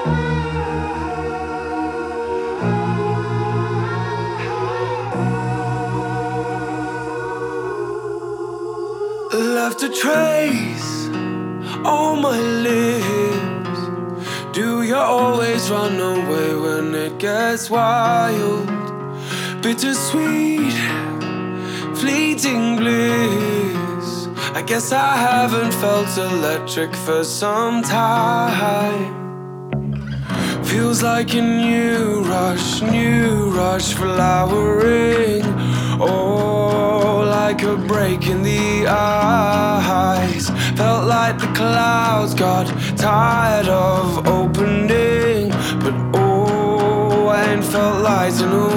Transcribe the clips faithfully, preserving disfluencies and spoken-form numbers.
Left a trace on my lips. Do you always run away when it gets wild? Bittersweet, fleeting bliss. I guess I haven't felt electric for some time. Feels like a new rush, new rush flowering. Oh, like a break in the eyes. Felt like the clouds got tired of opening. But oh, I ain't felt light in a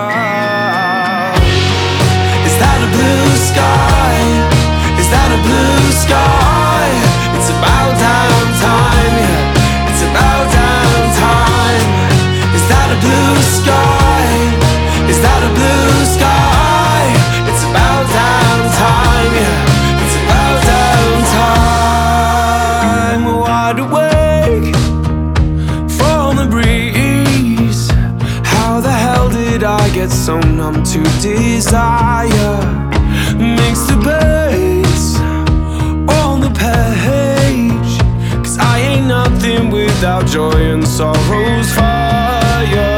while. Is that a blue sky? Is that a blue sky? It's about damn time, yeah. It's about damn time. Is that a blue sky? Is that a blue sky? It's about damn time, yeah. It's about damn time. Wide awake from the breeze. How the hell did I get so numb to desire? Mixed the bass on the page. Cause I ain't nothing without joy and sorrow's fire.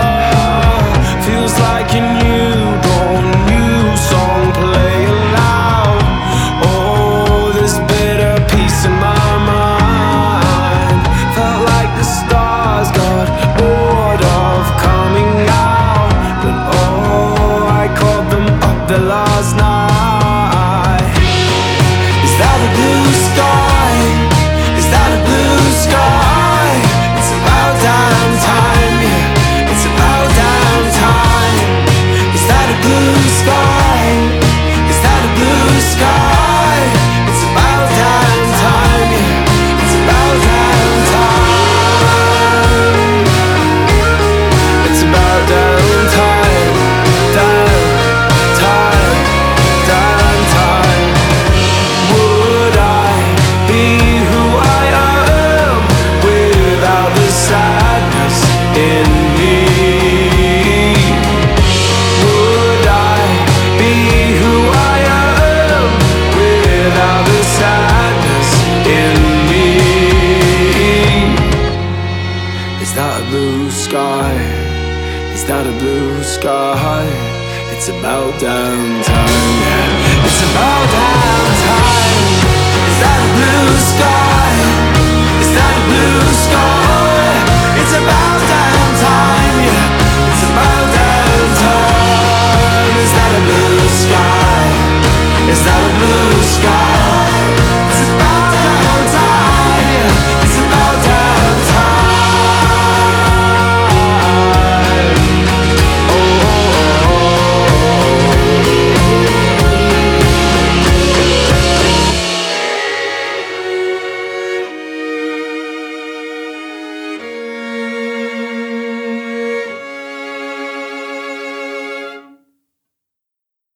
Feels like a newborn, new song playing loud. Oh, this bitter peace in my mind. Felt like the stars got bored of coming out. But oh, I called them up there last night. Is that a blue sky? Is that a blue sky? It's about damn time, yeah. It's about damn time. Is that a blue sky? Is that a blue sky? It's about damn time, yeah. It's about damn time. It's about damn time. Damn time. Damn time. Would I be who I am without the sadness in me? Would I be who I am without the sadness in me? Is that a blue sky? Is that a blue sky? It's about damn time, yeah. It's about damn time. Is that a blue